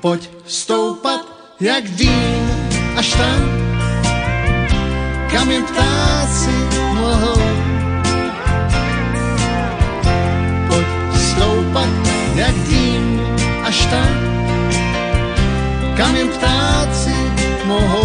Pojď stoupat jak dým až tam, kam jen ptáci mohou. Pojď stoupat jak dým až tam, kam jen ptáci mohou.